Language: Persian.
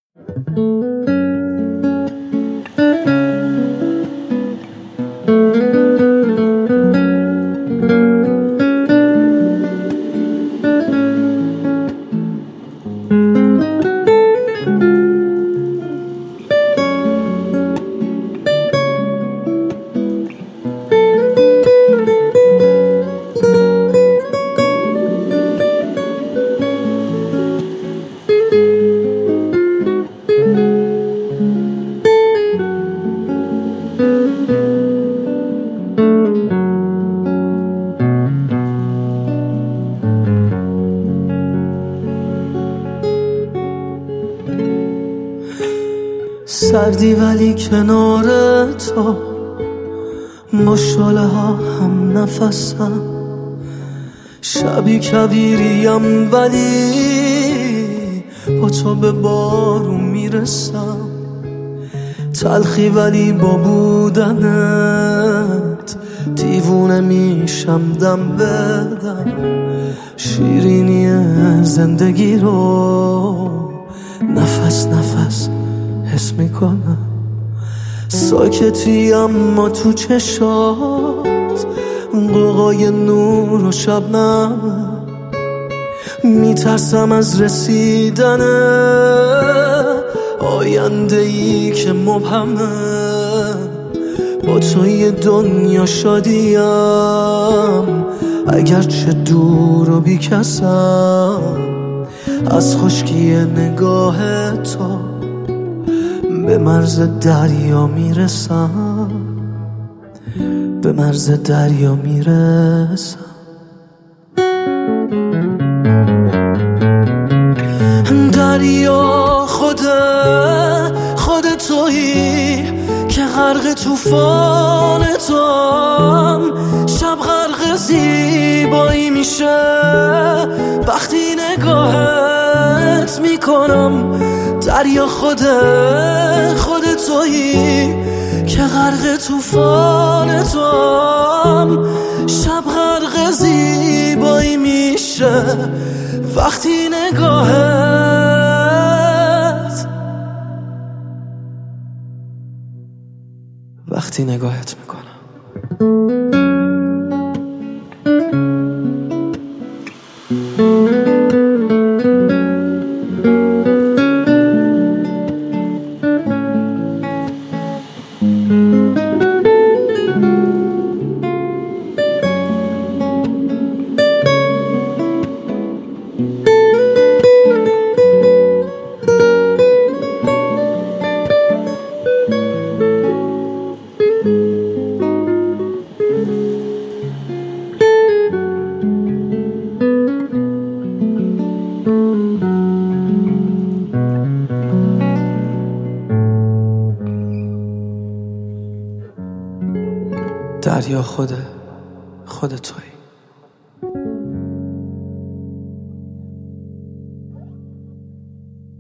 سردی ولی کنار تو با شعله ها هم نفسم، شبی کویریم ولی با تو به بارون میرسم، تلخی ولی با بودنت دیوونه میشم دم بدم، شیرینی زندگی رو نفس نفس حس میکنم، ساکتی اما تو چشات قوقای نور و شبنم، میترسم از رسیدن آینده ای که مبهمه، با توی دنیا شادیم اگرچه دور و بیکسم، از خشکی نگاه تو به مرز دریا میرسم، به مرز دریا میرسم. دریا خود تویی که غرق طوفان توام، شب غرق زیبایی میشه وقتی نگاهت میکنم. دریا خود تویی که غرق طوفان توام، شب غرق زیبایی میشه وقتی نگاهت میکنم. دریا خود تویی.